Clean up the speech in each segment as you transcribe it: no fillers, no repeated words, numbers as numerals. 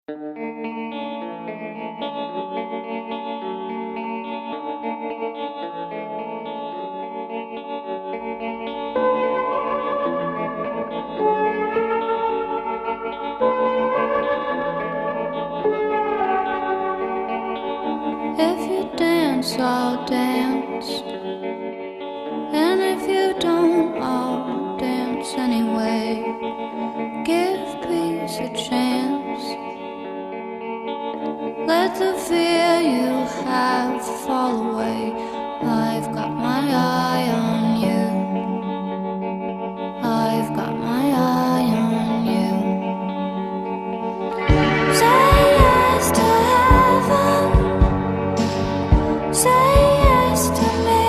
If you dance, I'll dance. And if you don't, I'll dance anyway. Give peace a chance. Let the fear you have fall away. I've got my eye on you. I've got my eye on you. Say yes to heaven. Say yes to me.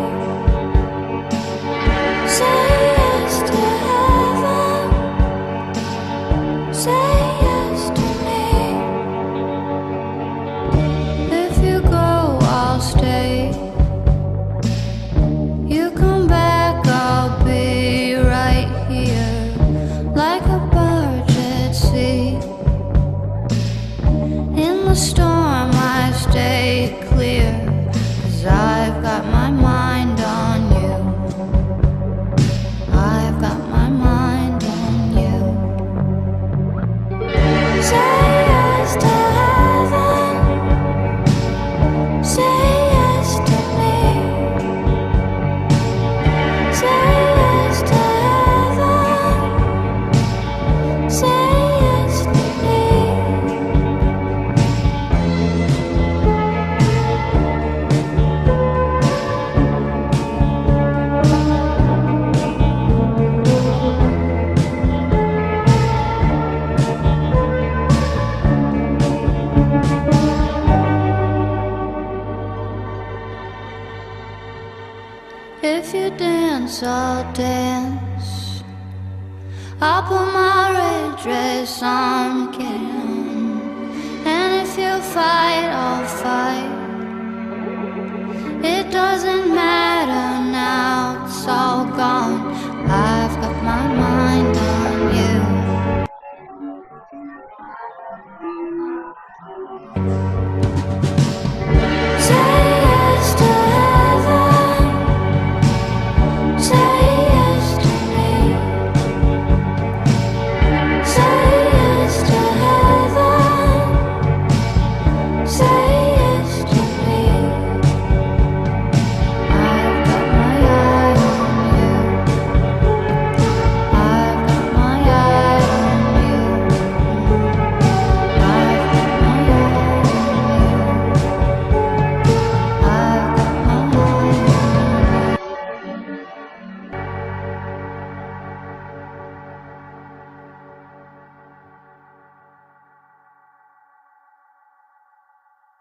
Say yes to heaven. Say yes to me. If you go, I'll stay. You come back, I'll be right here, like a bird at sea. In the storm I stay clear, 'cause I've got my mind on you. I've got my mind on you. Say yes to heaven. Say yes to me. Say yes to heaven. Say yes to me. If you dance, I'll dance. I'll put my red dress on again. And if you fight, I'll fight. It doesn't matter now, it's all gone. I've got my mind on you.